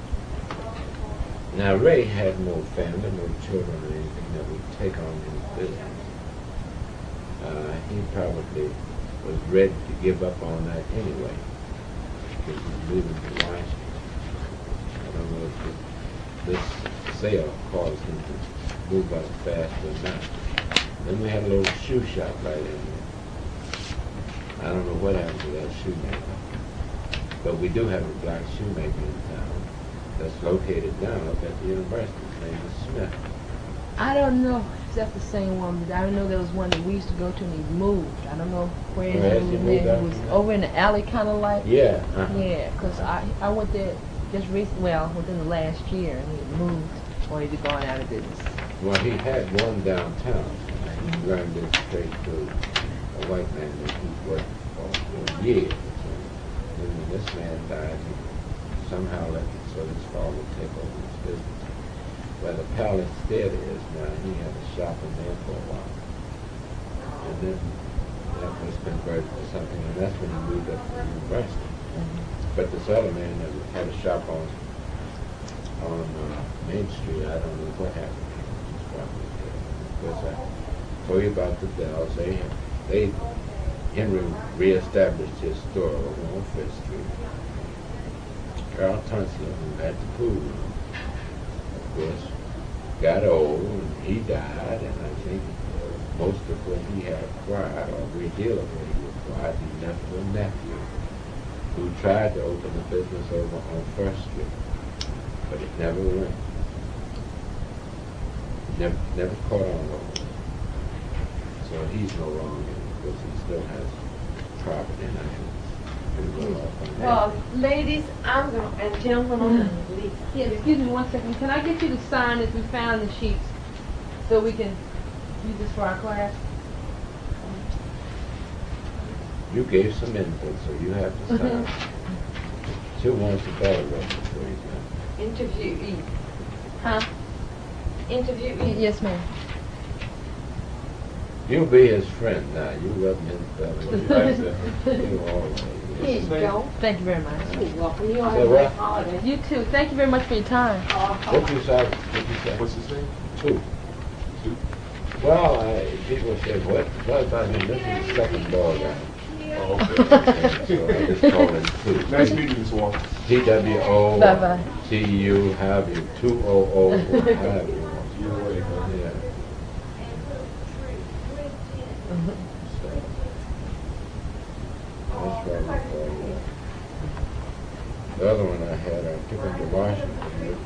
now Ray had no family, no children or anything that would take on his business. Uh, he probably was ready to give up on that anyway, because he was moving to Washington. I don't know if this, this sale caused him to move up fast or not. Then we had a little shoe shop right in there. I don't know what happened to that shoemaker, but we do have a black shoemaker in town that's located down up at the university. His name is Smith. I don't know if that's the same one, but I know there was one that we used to go to and he moved. I don't know where he Where moved. he He moved out? was over in the alley kind of like. Yeah. Uh-huh. Yeah, because I, I went there just recently, well, within the last year, and he had moved, or he'd be going out of business. Well, he had one downtown. He learned this straight through a white man that he worked for for years. And when this man died, he somehow let the service father take over his business. Where the Palace Theater is now, he had a shop in there for a while. And then that was converted to something, and that's when he moved up to the university. Mm-hmm. But this other man that had a shop on on uh, Main Street, I don't know what happened to him. He's probably dead. Of course, I told you about the Dells. They, they, Henry reestablished his store over on Fifth Street. Carl Tunstall, who had the pool room, of course, got old and he died, and I think most of what he had acquired, or a great deal of what he acquired, he left to a nephew who tried to open a business over on First Street. but it never went. Never, never caught on though. So he's no longer because he still has property and I can do well off on that. Well, ladies, I'm gonna, and gentlemen, please. Yeah, excuse me one second. Can I get you to sign if we found the sheets so we can use this for our class? You gave some input, so you have to sign. Two wants a better record for you, man. Interviewee. Huh? Interviewee. Yes, ma'am. You'll be his friend now. You rub his belly. You always. Here you go. Thank you very much. You're welcome. You all Say have a what? nice holiday. You too. Thank you very much for your time. What you say? What you say? What's his name? Two. Two? Well, I, people say, what, what about him? This is the second ball guy. Oh, okay. So I just call him two. Nice meeting you, Mister Walker. T W O Bye-bye. T U, have you, two O O, have you. Either way, man. Yeah. So, that's what I call you. The other one I had, I took him to Washington with me.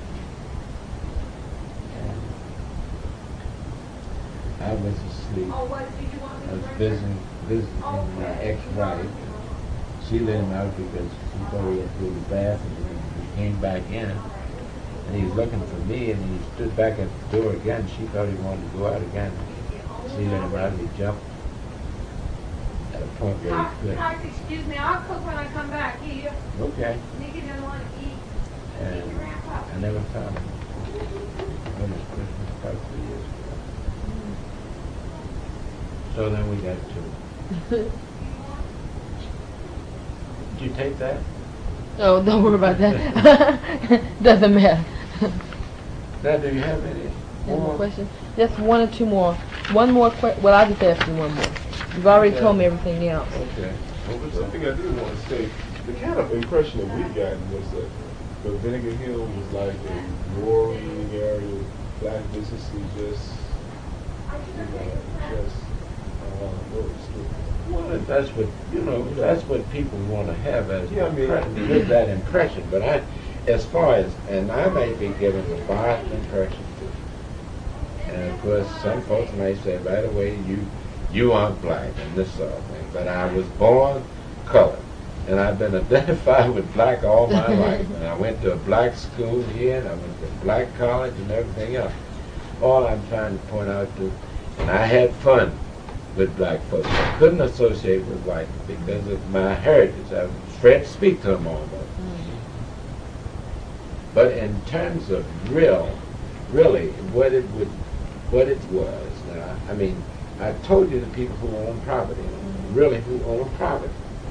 I was asleep. I was visiting, visiting my ex-wife. She let him out because she thought he had to go to the bathroom. And he came back in, and he was looking for me, and he stood back at the door again. She thought he wanted to go out again. She let him out, and he jumped at a point where he couldn't. Excuse me, I'll cook when I come back. Here. Okay. Nikki doesn't want to eat. And I never found him. When his Christmas about three years ago. So then we got two. Did you take that? Oh, don't worry about that. Doesn't matter. Now, do you have any Any more more? questions? Just one or two more. One more question. Well, I'll just ask you one more. You've already Okay. told me everything else. Okay. But something I did want to say, the kind of impression that we got was that the Vinegar Hill was like a roaring area, black businesses just, you know, just, uh, what was it? Well, if that's what, you know, that's what people want to have as Yeah, I mean- impression, to give that impression. But I, as far as, and I may be given a biased impression too. And of course, some folks may say, by the way, you, you aren't black and this sort of thing. But I was born colored. And I've been identified with black all my life. And I went to a black school here, and I went to a black college and everything else. All I'm trying to point out to, and I had fun with black folks. I couldn't associate with white because of my heritage. I was afraid to speak to them almost. But in terms of real, really, what it would, what it was. Now, I mean, I told you the people who own property, really who own property.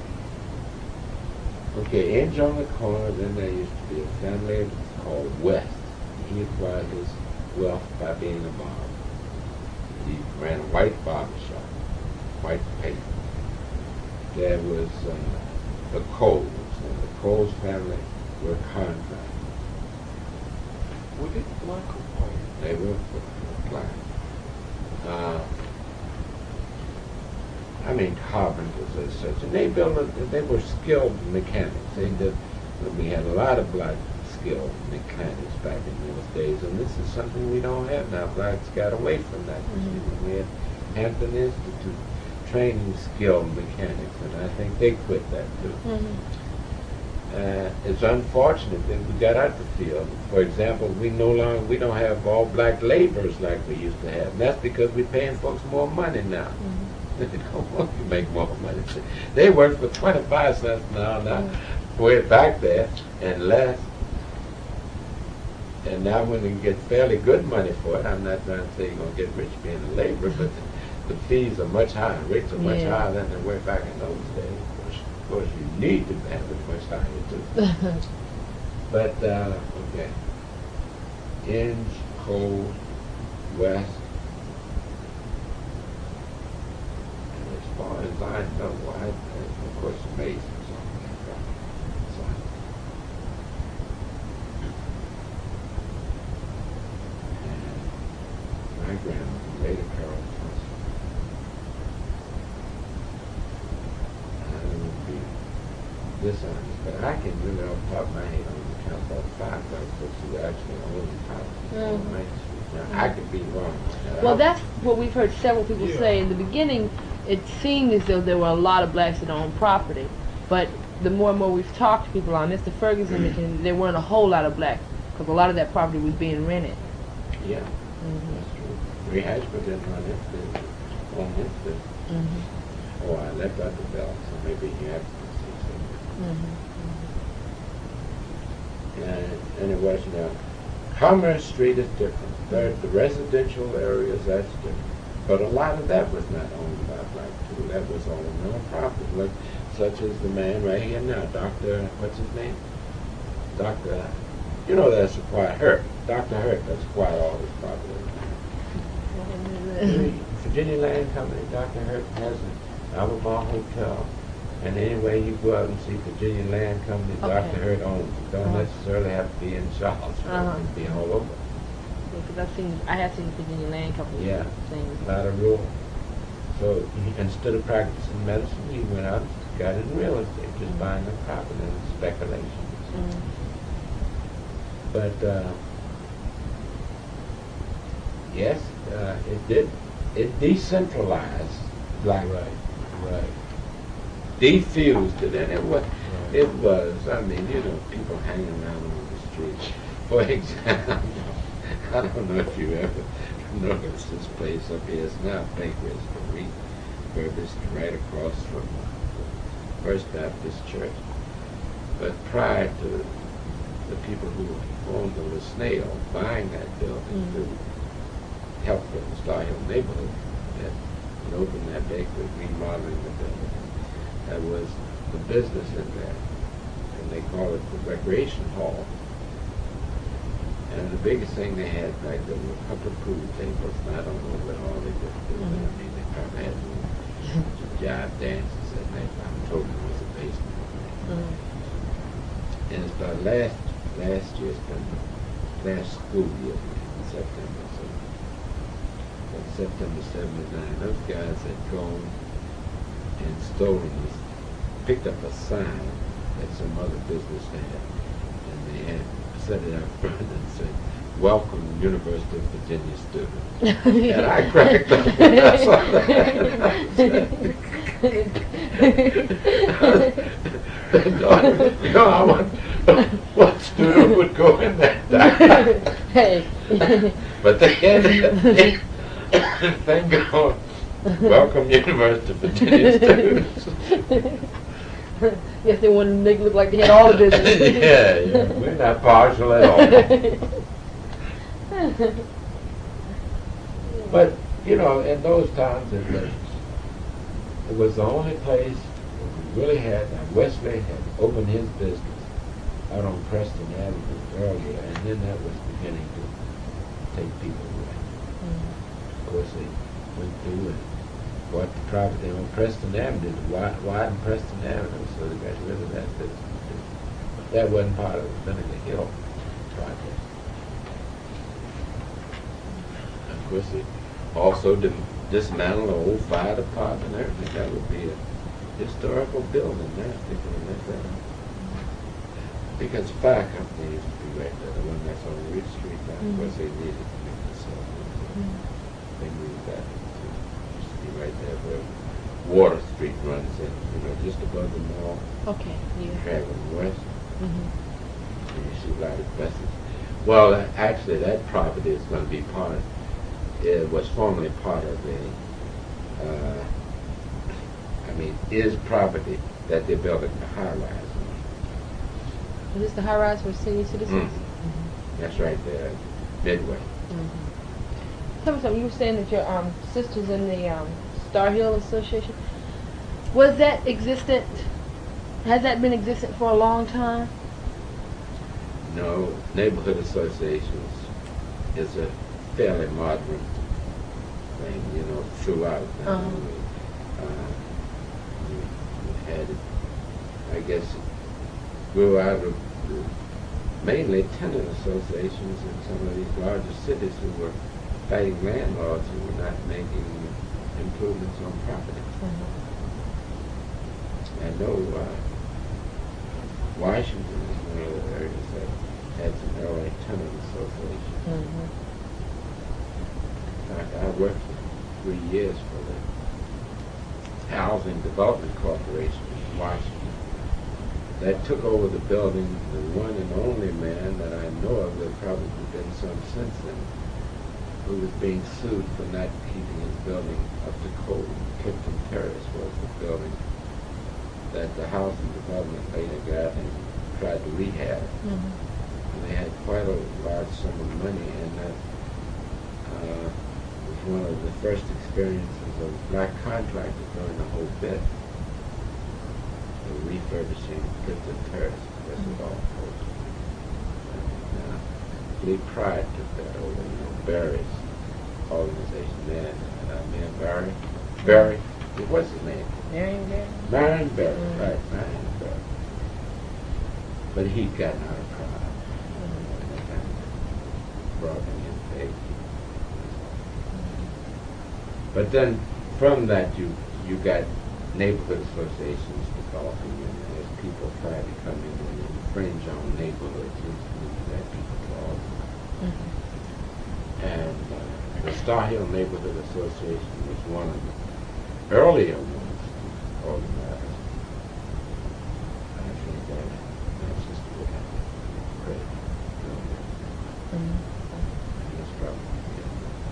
Okay, in John the corner, then there used to be a family called West. He acquired his wealth by being a barber. He ran a white barber shop, white paper. There was uh, the Coles, and the Coles family were contractors. Were they black or white? They were black. Uh, I mean, carpenters as such, and they built. A, they were skilled mechanics. They did. We had a lot of black skilled mechanics back in those days, and this is something we don't have now. Blacks got away from that. Mm-hmm. We had Hampton Institute training skilled mechanics, and I think they quit that too. Mm-hmm. Uh, it's unfortunate that we got out the field. For example, we no longer we don't have all black laborers like we used to have. And that's because we're paying folks more money now. Mm-hmm. They don't want to make more money. They work for twenty-five cents now. Now mm-hmm. we're back there and less. And now when you get fairly good money for it, I'm not trying to say you're going to get rich being a laborer, but the, the fees are much higher. Rates are much yeah. higher than they were back in those days. Of course, you need to have it much higher too. But, uh, okay. Inge, Cole, West. And as far as I know, I, of course, Masons on that. So, and my grandmother, Lady Carol Johnson. Dishonest, but I can really off the top of my head on the I thought five thousand, but she actually owned property on Mhm. Main Street. Now, I could be wrong. on that. Well, I- that's what we've heard several people Yeah. say. In the beginning, it seemed as though there were a lot of blacks that owned property, but the more and more we've talked to people on Mister Ferguson, mentioned there weren't a whole lot of blacks because a lot of that property was being rented. Yeah, Mm-hmm. that's true. Ray Hatchford didn't run his business, own his business. Mm-hmm. Oh, I left out the belt, so maybe you have to see something. Mm-hmm. And, and it was now, Commerce Street is different. There, the residential areas, that's different. But a lot of that was not owned by black people. That was all non-profit, like such as the man right here now, Doctor What's his name? Doctor You know that's acquired Hurt. Doctor Hurt that's acquired all this property. The Virginia Land Company, Doctor Hurt has an Alabama hotel. And anyway, you go out and see Virginia Land Company, Okay. Doctor Hurt owns it. Don't Uh-huh. necessarily have to be in Charlottesville. Uh-huh. It can be all over. Because I've seen, I have seen Virginia Land Company Yeah. things. A lot of rural. So he, instead of practicing medicine, he went out and got in real estate, just Mhm. buying the property and speculation. Mm-hmm. But uh, yes, uh, it did. It decentralized black. Right, right. Defused it, and it was. Right. It was. I mean, you know, people hanging around on the street. For example, I don't know if you ever noticed this place up here. It's now Baker's, but refurbished right across from uh, First Baptist Church. But prior to the people who owned the Snail buying that building Mhm. to help the Star Hill neighborhood, that and opened that bakery, remodeling the building. That was the business in there, and they call it the Recreation Hall. And the biggest thing they had back there were a couple of pool tables, and I don't know what all they did. Mm-hmm. I mean, they probably had some jive dances, and they, I'm told it was a basement. Mm-hmm. And it's about last last year, it's been last school year in September. So in September seventy-nine, those guys had gone and stolen this, picked up a sign that some other business had, and they had set it out front and said, "Welcome, University of Virginia students." And I cracked up when I saw that. You know, I want, what student would go in that? Hey. But they had that thing going, "Welcome, University of Virginia students." Yes, they wanted to make it look like they had all the business. Yeah, yeah, we're not partial at all. But, you know, in those times, it was, it was the only place we really had. Now, Wesley had opened his business out on Preston Avenue earlier, and then that was beginning to take people away. Of course, they went through and bought the property on Preston Avenue, wi- widen Preston Avenue, so they got rid of that business. But that wasn't part of the Vinegar Hill project. Of course, they also dim- dismantled the old fire department and everything. That would be a historical building now, if they could let that up. Because the fire company used to be right there, the one that's on Ridge Street now. Of course, they needed to make the cell. They moved that. It used to be right there where Water Street runs in, you know, just above the mall, Okay, yeah. traveling west. Mm-hmm. And you see a lot of buses. Well, uh, actually, that property is going to be part of, it was formerly part of the, uh, I mean, is property that they're building the high-rise on. Is this the high rise for senior citizens? Mhm. That's right there, Midway. Mm-hmm. Tell me something. You were saying that your um, sister's in the um, Star Hill Association. Was that existent? Has that been existent for a long time? No, neighborhood associations is a fairly modern thing, you know, throughout. Now. Uh-huh. Uh, we, we had it, I guess, it grew out of the, mainly tenant associations in some of these larger cities who were fighting landlords who were not making improvements on property. Mm-hmm. I know uh, Washington is some of the areas that had some L A tenant associations. Mhm. In fact, I worked for three years for the Housing Development Corporation in Washington. That took over the building, the one and only man that I know of, there probably been some since then, who was being sued for not keeping his building up to code. Clifton Terrace was the building that the Housing Development later got and tried to rehab. Mhm. And they had quite a large sum of money, and that uh, was one of the first experiences of black contractors during the whole bit. The refurbishing Clifton Terrace, that's what all goes. And uh, Lee Pride took that over, you know, Barry's organization then, uh, man Barry, Barry, what's his name? Marion Barry? Marion Barry, Mhm. right, Marion Barry. But he'd gotten out of Pride. Brought him in big. But then from that you you got neighborhood associations developing, and as people tried to come in and infringe on neighborhoods, that people called. Mhm. And uh, the Star Hill Neighborhood Association was one of the earlier ones organized. I think that that's just what happened. Great. Mhm. That's probably it.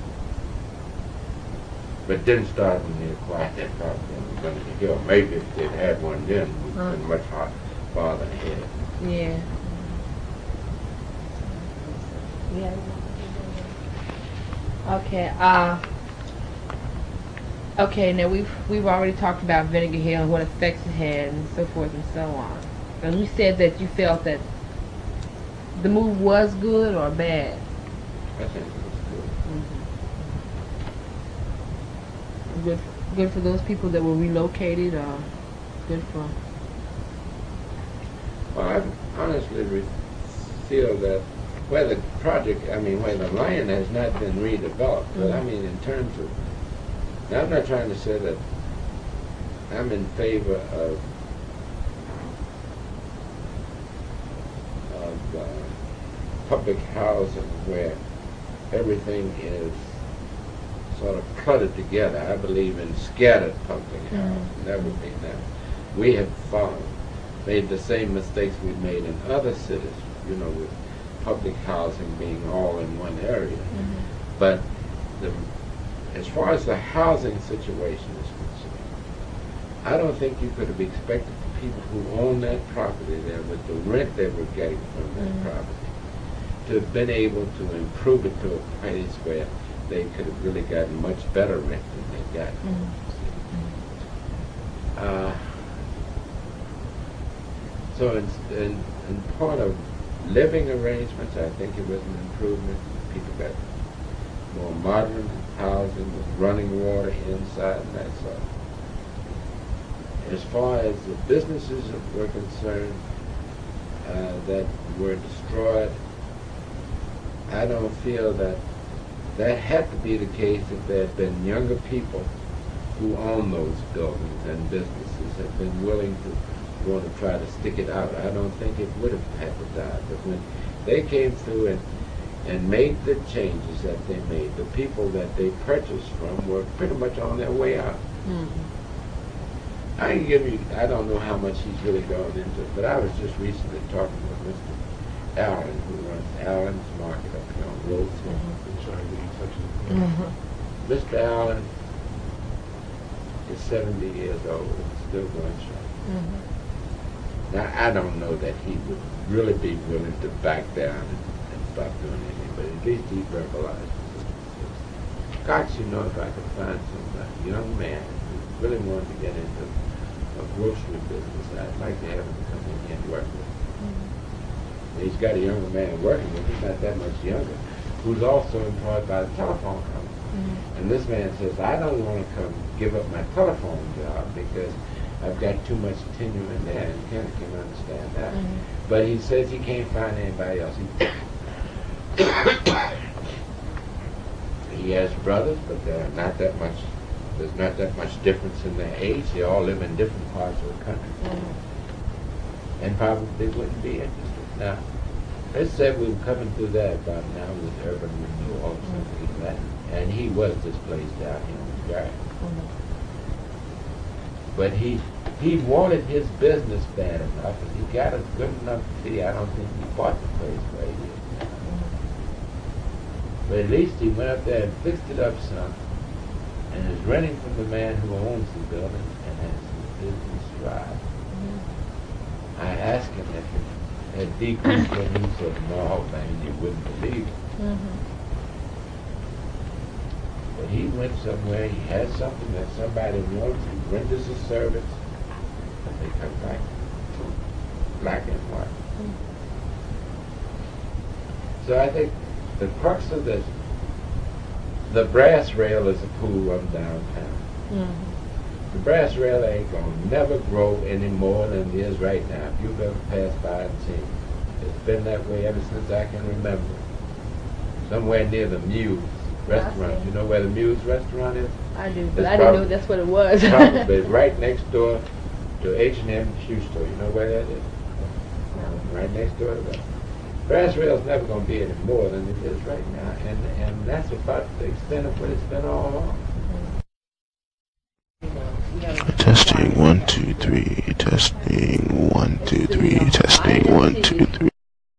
But didn't start when they acquired that property on Benedict Hill. Maybe if they'd had one then, we'd Huh. been much hard, farther ahead. Yeah. Yeah. Okay. Uh. Okay. Now we've we've already talked about Vinegar Hill and what effects it had and so forth and so on. And you said that you felt that the move was good or bad. I think it was good. Good. Good for those people that were relocated, or good for. Well, I honestly re- feel that where the project, I mean, where the land has not been redeveloped, but I mean, in terms of, now I'm not trying to say that I'm in favor of of uh, public housing where everything is sort of cluttered together. I believe in scattered public housing. That would be nice. We have followed, made the same mistakes we've made in other cities, you know, with public housing being all in one area. But the, as far as the housing situation is concerned, I don't think you could have expected the people who own that property there with the rent they were getting from that Mhm. property to have been able to improve it to a place where they could have really gotten much better rent than they got. Uh, so in, in, in part of living arrangements, I think it was an improvement. People got more modern housing with running water inside and that sort of thing. As far as the businesses were concerned uh, that were destroyed, I don't feel that that had to be the case if there had been younger people who own those buildings and businesses had been willing to want to try to stick it out. I don't think it would have had to die. But when they came through and and made the changes that they made, the people that they purchased from were pretty much on their way out. I can give you, I don't know how much he's really gone into it, but I was just recently talking with Mister Allen, who runs Allen's Market up here on Rose Hill. Been trying to get in touch with Mm-hmm. Mister Allen is seventy years old and still going strong. Mm-hmm. Now, I don't know that he would really be willing to back down and, and stop doing anything, but at least he verbalizes it. Gosh, you know, if I could find some uh, young man who really wanted to get into a grocery business, I'd like to have him come in here and work with him. He's got a younger man working with him, not that much younger, who's also employed by the telephone company. And this man says, I don't want to come give up my telephone job because I've got too much tenure in there, and Ken can understand that. But he says he can't find anybody else. He, he has brothers, but they're not that much, there's not that much difference in their age. They all live in different parts of the country. And probably wouldn't be interested. Now, they said we were coming through that about now with urban renewal or something like that, and he was displaced down here in the garden. But he he wanted his business bad enough, and he got a good enough fee. I don't think he bought the place where he is now. But at least he went up there and fixed it up some, and is renting from the man who owns the building and has his business thrive. I asked him if it had decreased, and he said, no, man, you wouldn't believe it. Mhm. But he went somewhere, he has something that somebody wants, he renders a service, and they come back black and white. So I think the crux of this, the brass rail is a pool on downtown. Mhm. The brass rail ain't gonna never grow any more than it is right now. If you've ever passed by and seen it, it's been that way ever since I can remember. Somewhere near the Muse restaurant. see. You know where the Muse restaurant is? I do, but It's I didn't know prob- that's what it was. Probably right next door to H and M shoe store. You know where that is? Right next door to that. Brass rail's never going to be any more than it is right now, and and that's about the extent of what it's been all along. Testing one, two, three. Testing one, two, three. Testing one, two, three.